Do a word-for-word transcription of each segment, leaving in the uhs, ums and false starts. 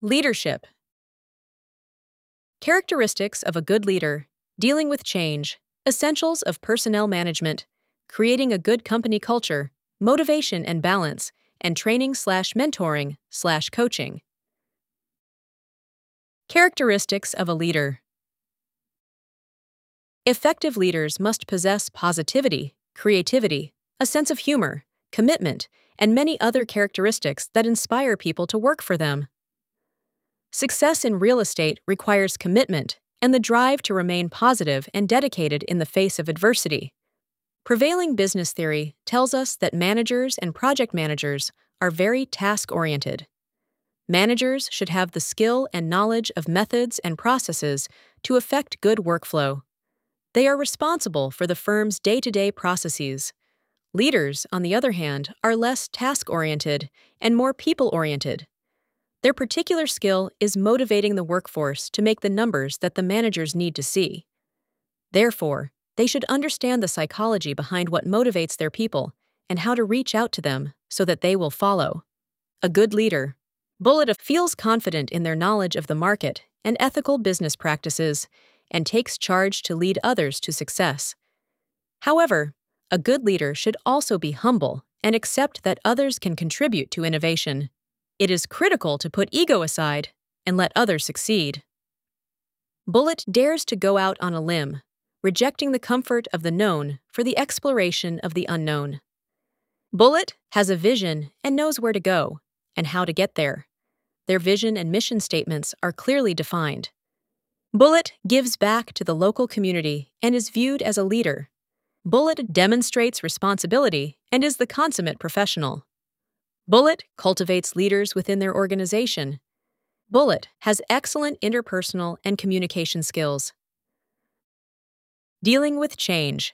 Leadership. Characteristics of a good leader: dealing with change, essentials of personnel management, creating a good company culture, motivation and balance, and training slash mentoring slash coaching. Characteristics of a leader. Effective leaders must possess positivity, creativity, a sense of humor, commitment, and many other characteristics that inspire people to work for them. Success in real estate requires commitment and the drive to remain positive and dedicated in the face of adversity. Prevailing business theory tells us that managers and project managers are very task-oriented. Managers should have the skill and knowledge of methods and processes to effect good workflow. They are responsible for the firm's day-to-day processes. Leaders, on the other hand, are less task-oriented and more people-oriented. Their particular skill is motivating the workforce to make the numbers that the managers need to see. Therefore, they should understand the psychology behind what motivates their people and how to reach out to them so that they will follow. A good leader. Bullet feels confident in their knowledge of the market and ethical business practices and takes charge to lead others to success. However, a good leader should also be humble and accept that others can contribute to innovation. It is critical to put ego aside and let others succeed. Bullet dares to go out on a limb, rejecting the comfort of the known for the exploration of the unknown. Bullet has a vision and knows where to go and how to get there. Their vision and mission statements are clearly defined. Bullet gives back to the local community and is viewed as a leader. Bullet demonstrates responsibility and is the consummate professional. Bullet cultivates leaders within their organization. Bullet has excellent interpersonal and communication skills. Dealing with change.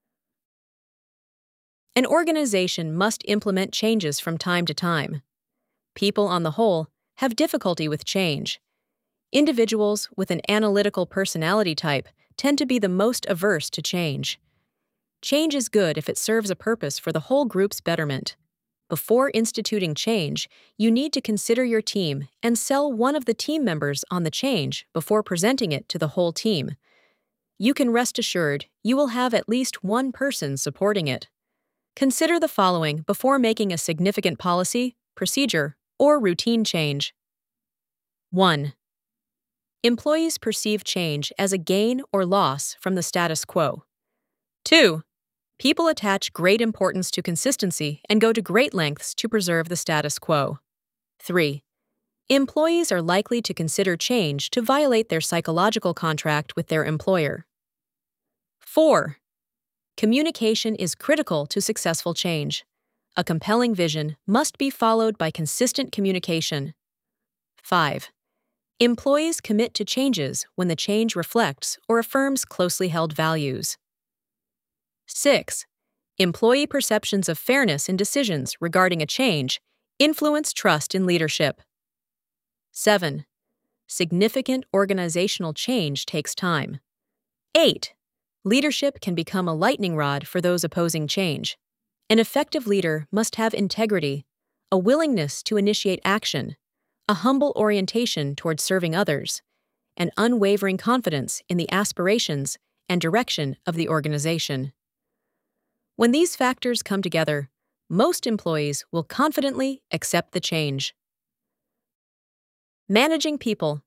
An organization must implement changes from time to time. People, on the whole, have difficulty with change. Individuals with an analytical personality type tend to be the most averse to change. Change is good if it serves a purpose for the whole group's betterment. Before instituting change, you need to consider your team and sell one of the team members on the change before presenting it to the whole team. You can rest assured you will have at least one person supporting it. Consider the following before making a significant policy, procedure, or routine change. one. Employees perceive change as a gain or loss from the status quo. two. People attach great importance to consistency and go to great lengths to preserve the status quo. three. Employees are likely to consider change to violate their psychological contract with their employer. four. Communication is critical to successful change. A compelling vision must be followed by consistent communication. five. Employees commit to changes when the change reflects or affirms closely held values. six. Employee perceptions of fairness in decisions regarding a change influence trust in leadership. seven. Significant organizational change takes time. eight. Leadership can become a lightning rod for those opposing change. An effective leader must have integrity, a willingness to initiate action, a humble orientation toward serving others, and unwavering confidence in the aspirations and direction of the organization. When these factors come together, most employees will confidently accept the change. Managing people.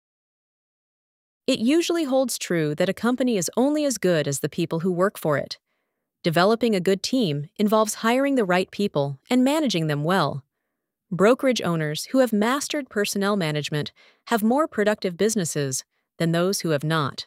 It usually holds true that a company is only as good as the people who work for it. Developing a good team involves hiring the right people and managing them well. Brokerage owners who have mastered personnel management have more productive businesses than those who have not.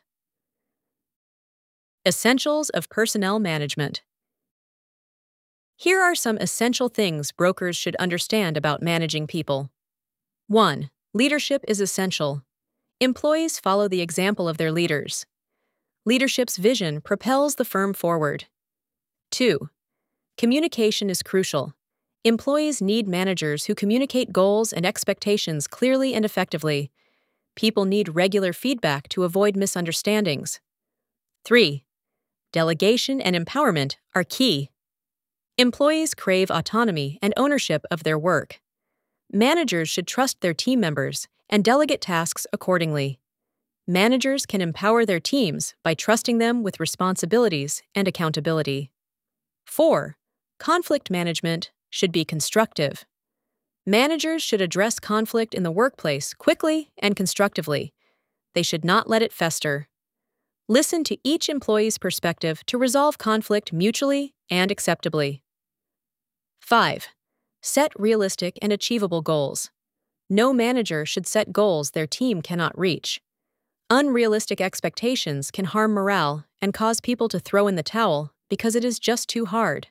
Essentials of personnel management. Here are some essential things brokers should understand about managing people. one. Leadership is essential. Employees follow the example of their leaders. Leadership's vision propels the firm forward. two. Communication is crucial. Employees need managers who communicate goals and expectations clearly and effectively. People need regular feedback to avoid misunderstandings. three. Delegation and empowerment are key. Employees crave autonomy and ownership of their work. Managers should trust their team members and delegate tasks accordingly. Managers can empower their teams by trusting them with responsibilities and accountability. four. Conflict management should be constructive. Managers should address conflict in the workplace quickly and constructively. They should not let it fester. Listen to each employee's perspective to resolve conflict mutually and acceptably. five. Set realistic and achievable goals. No manager should set goals their team cannot reach. Unrealistic expectations can harm morale and cause people to throw in the towel because it is just too hard.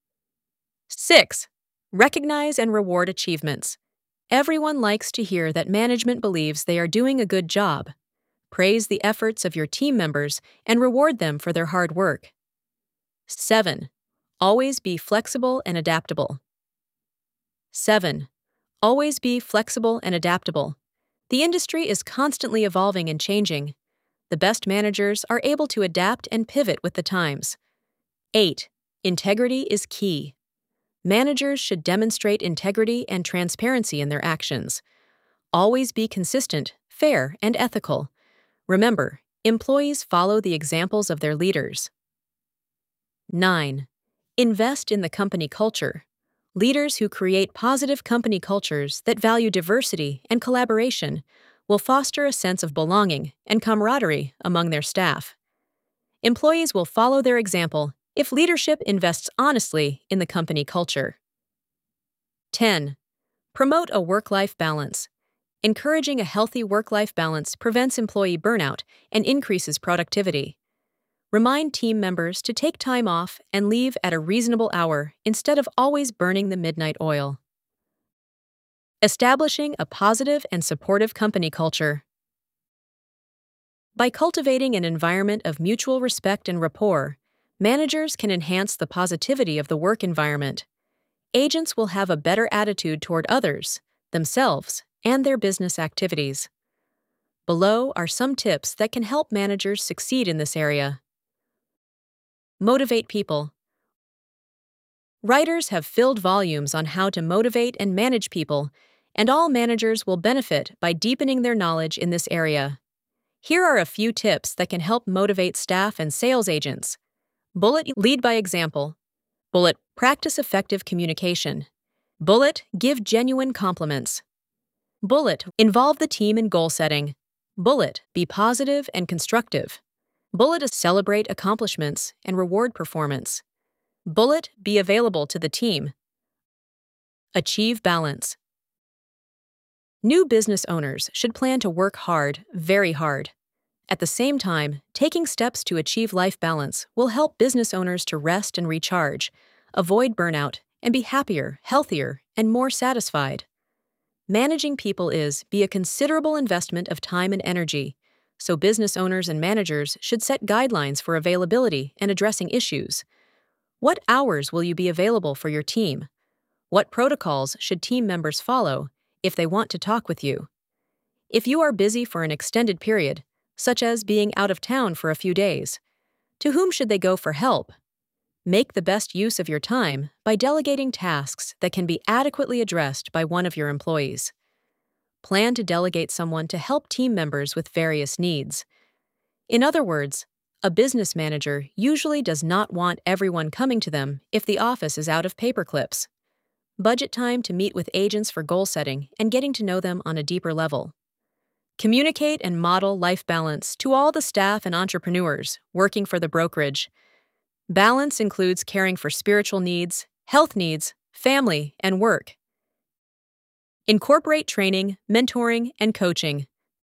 six. Recognize and reward achievements. Everyone likes to hear that management believes they are doing a good job. Praise the efforts of your team members and reward them for their hard work. seven. Always be flexible and adaptable. seven. Always be flexible and adaptable. The industry is constantly evolving and changing. The best managers are able to adapt and pivot with the times. eight. Integrity is key. Managers should demonstrate integrity and transparency in their actions. Always be consistent, fair, and ethical. Remember, employees follow the examples of their leaders. nine. Invest in the company culture. Leaders who create positive company cultures that value diversity and collaboration will foster a sense of belonging and camaraderie among their staff. Employees will follow their example if leadership invests honestly in the company culture. ten. Promote a work-life balance. Encouraging a healthy work-life balance prevents employee burnout and increases productivity. Remind team members to take time off and leave at a reasonable hour instead of always burning the midnight oil. Establishing a positive and supportive company culture. By cultivating an environment of mutual respect and rapport, managers can enhance the positivity of the work environment. Agents will have a better attitude toward others, themselves, and their business activities. Below are some tips that can help managers succeed in this area. Motivate people. Writers have filled volumes on how to motivate and manage people, and all managers will benefit by deepening their knowledge in this area. Here are a few tips that can help motivate staff and sales agents. Bullet, lead by example. Bullet, practice effective communication. Bullet, give genuine compliments. Bullet, involve the team in goal setting. Bullet, be positive and constructive. Bullet, celebrate accomplishments and reward performance. Bullet, be available to the team. Achieve balance. New business owners should plan to work hard, very hard. At the same time, taking steps to achieve life balance will help business owners to rest and recharge, avoid burnout, and be happier, healthier, and more satisfied. Managing people is be a considerable investment of time and energy, so business owners and managers should set guidelines for availability and addressing issues. What hours will you be available for your team? What protocols should team members follow if they want to talk with you? If you are busy for an extended period, such as being out of town for a few days, to whom should they go for help? Make the best use of your time by delegating tasks that can be adequately addressed by one of your employees. Plan to delegate someone to help team members with various needs. In other words, a business manager usually does not want everyone coming to them if the office is out of paper clips. Budget time to meet with agents for goal setting and getting to know them on a deeper level. Communicate and model life balance to all the staff and entrepreneurs working for the brokerage. Balance includes caring for spiritual needs, health needs, family, and work. Incorporate training, mentoring, and coaching.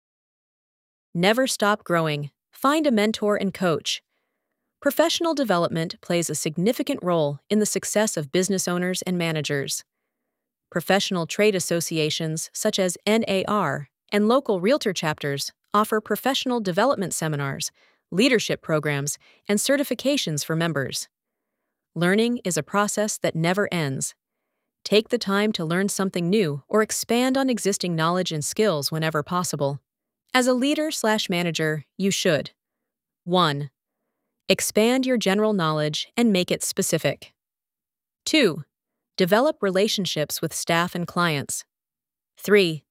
Never stop growing. Find a mentor and coach. Professional development plays a significant role in the success of business owners and managers. Professional trade associations such as N A R and local realtor chapters offer professional development seminars, leadership programs, and certifications for members. Learning is a process that never ends. Take the time to learn something new or expand on existing knowledge and skills whenever possible. As a leader slash manager, you should. one. Expand your general knowledge and make it specific. two. Develop relationships with staff and clients. three.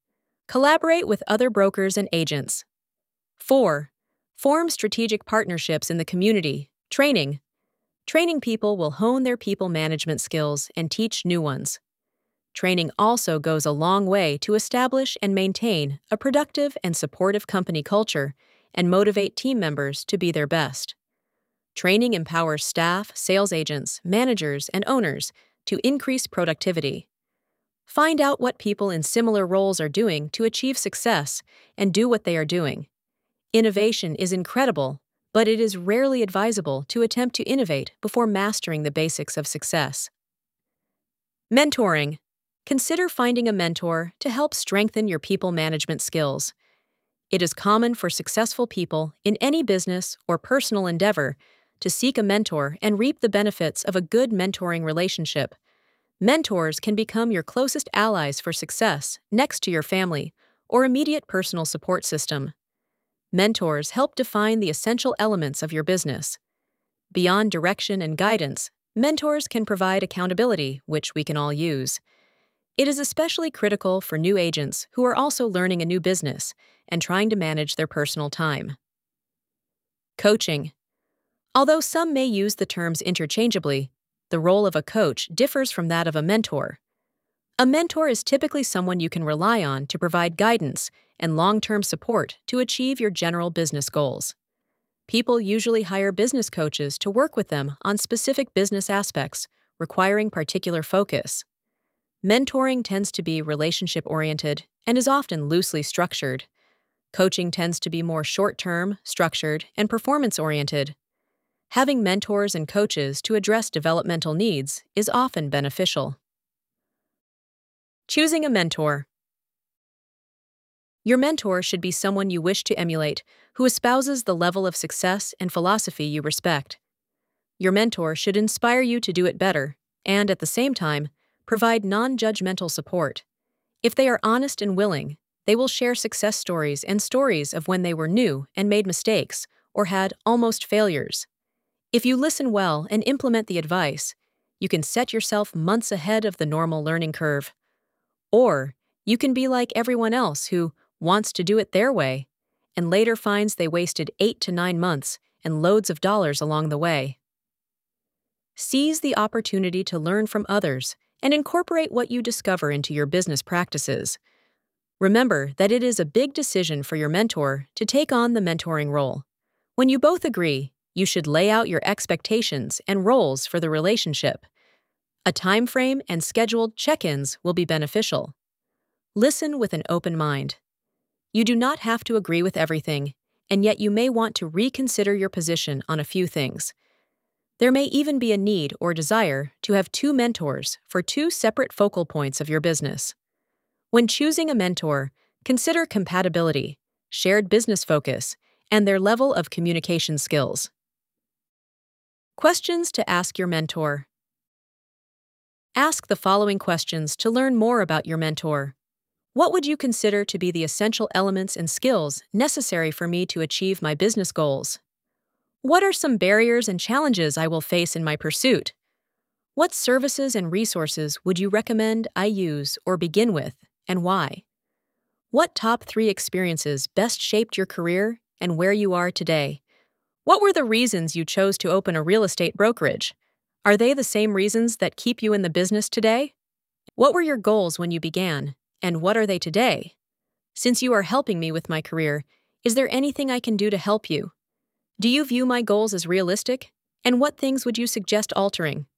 Collaborate with other brokers and agents. four. Form strategic partnerships in the community. Training. Training people will hone their people management skills and teach new ones. Training also goes a long way to establish and maintain a productive and supportive company culture and motivate team members to be their best. Training empowers staff, sales agents, managers, and owners to increase productivity. Find out what people in similar roles are doing to achieve success and do what they are doing. Innovation is incredible, but it is rarely advisable to attempt to innovate before mastering the basics of success. Mentoring. Consider finding a mentor to help strengthen your people management skills. It is common for successful people in any business or personal endeavor to seek a mentor and reap the benefits of a good mentoring relationship. Mentors can become your closest allies for success next to your family or immediate personal support system. Mentors help define the essential elements of your business. Beyond direction and guidance, mentors can provide accountability, which we can all use. It is especially critical for new agents who are also learning a new business and trying to manage their personal time. Coaching. Although some may use the terms interchangeably, the role of a coach differs from that of a mentor. A mentor is typically someone you can rely on to provide guidance and long-term support to achieve your general business goals. People usually hire business coaches to work with them on specific business aspects, requiring particular focus. Mentoring tends to be relationship-oriented and is often loosely structured. Coaching tends to be more short-term, structured, and performance-oriented. Having mentors and coaches to address developmental needs is often beneficial. Choosing a mentor. Your mentor should be someone you wish to emulate, who espouses the level of success and philosophy you respect. Your mentor should inspire you to do it better and, at the same time, provide non-judgmental support. If they are honest and willing, they will share success stories and stories of when they were new and made mistakes or had almost failures. If you listen well and implement the advice, you can set yourself months ahead of the normal learning curve. Or you can be like everyone else who wants to do it their way and later finds they wasted eight to nine months and loads of dollars along the way. Seize the opportunity to learn from others and incorporate what you discover into your business practices. Remember that it is a big decision for your mentor to take on the mentoring role. When you both agree, you should lay out your expectations and roles for the relationship. A time frame and scheduled check-ins will be beneficial. Listen with an open mind. You do not have to agree with everything, and yet you may want to reconsider your position on a few things. There may even be a need or desire to have two mentors for two separate focal points of your business. When choosing a mentor, consider compatibility, shared business focus, and their level of communication skills. Questions to ask your mentor. Ask the following questions to learn more about your mentor. What would you consider to be the essential elements and skills necessary for me to achieve my business goals? What are some barriers and challenges I will face in my pursuit? What services and resources would you recommend I use or begin with, and why? What top three experiences best shaped your career and where you are today? What were the reasons you chose to open a real estate brokerage? Are they the same reasons that keep you in the business today? What were your goals when you began, and what are they today? Since you are helping me with my career, is there anything I can do to help you? Do you view my goals as realistic? And what things would you suggest altering?